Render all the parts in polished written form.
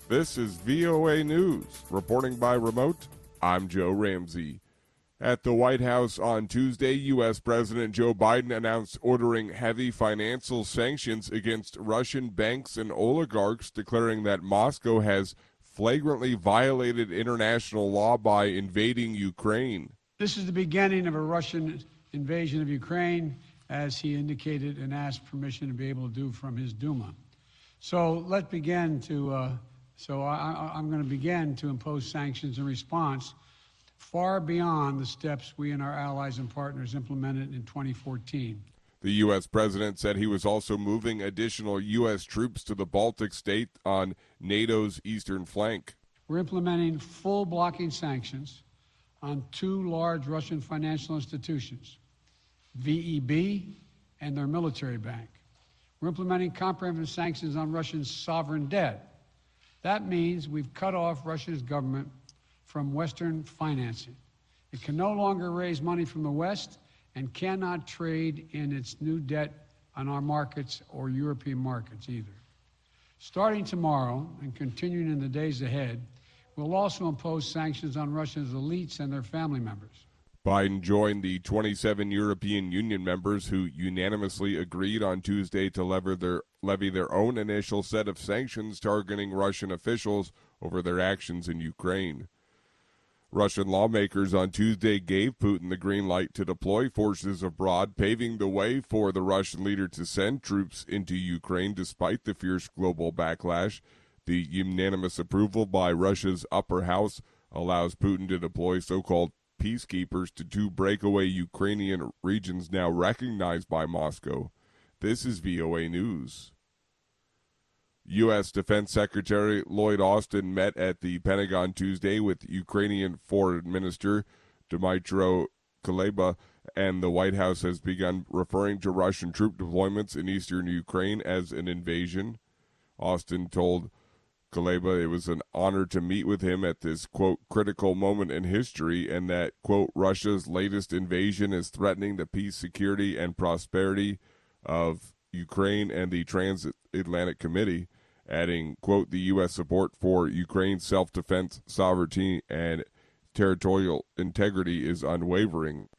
This is VOA News. Reporting by remote, I'm Joe Ramsey. At the White House on Tuesday, U.S. President Joe Biden announced ordering heavy financial sanctions against Russian banks and oligarchs, declaring that Moscow has flagrantly violated international law by invading Ukraine. This is the beginning of a Russian invasion of Ukraine, as he indicated and asked permission to be able to do from his Duma. So let's begin to, I'm going to begin to impose sanctions in response far beyond the steps we and our allies and partners implemented in 2014. The U.S. president said he was also moving additional U.S. troops to the Baltic state on NATO's eastern flank. We're implementing full blocking sanctions on two large Russian financial institutions, VEB and their military bank. We're implementing comprehensive sanctions on Russia's sovereign debt. That means we've cut off Russia's government from Western financing. It can no longer raise money from the West and cannot trade in its new debt on our markets or European markets either. Starting tomorrow and continuing in the days ahead, we'll also impose sanctions on Russia's elites and their family members. Biden joined the 27 European Union members who unanimously agreed on Tuesday to levy their own initial set of sanctions targeting Russian officials over their actions in Ukraine. Russian lawmakers on Tuesday gave Putin the green light to deploy forces abroad, paving the way for the Russian leader to send troops into Ukraine despite the fierce global backlash. The unanimous approval by Russia's upper house allows Putin to deploy so-called peacekeepers to two breakaway Ukrainian regions now recognized by Moscow. This is VOA News. U.S. Defense Secretary Lloyd Austin met at the Pentagon Tuesday with Ukrainian Foreign Minister Dmytro Kuleba, and the White House has begun referring to Russian troop deployments in eastern Ukraine as an invasion. Austin told Kuleba it was an honor to meet with him at this, quote, critical moment in history, and that, quote, Russia's latest invasion is threatening the peace, security, and prosperity of Ukraine and the Transatlantic Committee, adding, quote, the U.S. support for Ukraine's self-defense, sovereignty, and territorial integrity is unwavering.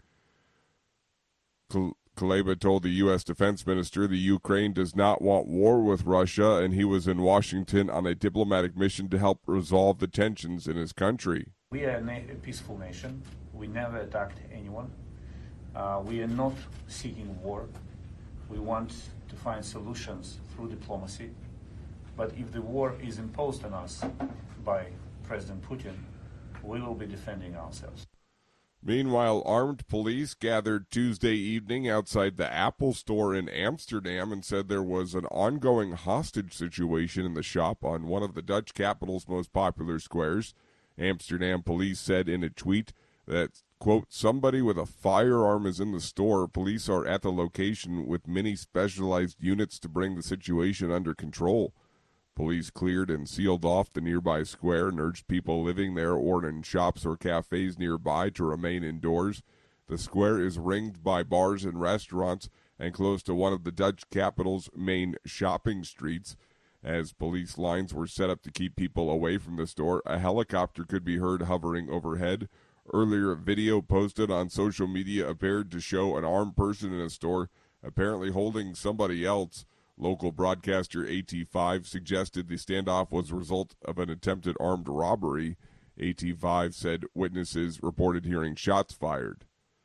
Kuleba told the U.S. Defense Minister the Ukraine does not want war with Russia, and he was in Washington on a diplomatic mission to help resolve the tensions in his country. We are a peaceful nation. We never attacked anyone. We are not seeking war. We want to find solutions through diplomacy. But if the war is imposed on us by President Putin, we will be defending ourselves. Meanwhile, armed police gathered Tuesday evening outside the Apple store in Amsterdam and said there was an ongoing hostage situation in the shop on one of the Dutch capital's most popular squares. Amsterdam police said in a tweet that, quote, somebody with a firearm is in the store. Police are at the location with many specialized units to bring the situation under control. Police cleared and sealed off the nearby square and urged people living there or in shops or cafes nearby to remain indoors. The square is ringed by bars and restaurants and close to one of the Dutch capital's main shopping streets. As police lines were set up to keep people away from the store, a helicopter could be heard hovering overhead. Earlier, video posted on social media appeared to show an armed person in a store, apparently holding somebody else. Local broadcaster AT5 suggested the standoff was a result of an attempted armed robbery. AT5 said witnesses reported hearing shots fired.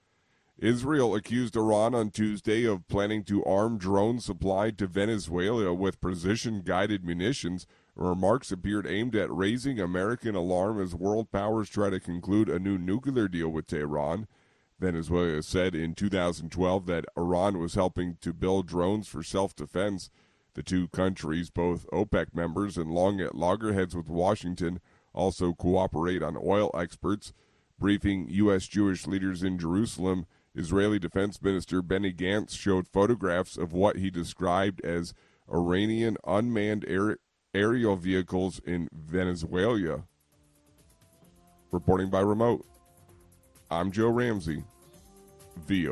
Israel accused Iran on Tuesday of planning to arm drones supplied to Venezuela with precision-guided munitions. Remarks appeared aimed at raising American alarm as world powers try to conclude a new nuclear deal with Tehran. Venezuela said in 2012 that Iran was helping to build drones for self-defense. The two countries, both OPEC members and long at loggerheads with Washington, also cooperate on oil exports. Briefing U.S. Jewish leaders in Jerusalem, Israeli Defense Minister Benny Gantz showed photographs of what he described as Iranian unmanned aerial vehicles in Venezuela. Reporting by remote, I'm Joe Ramsey, VOA.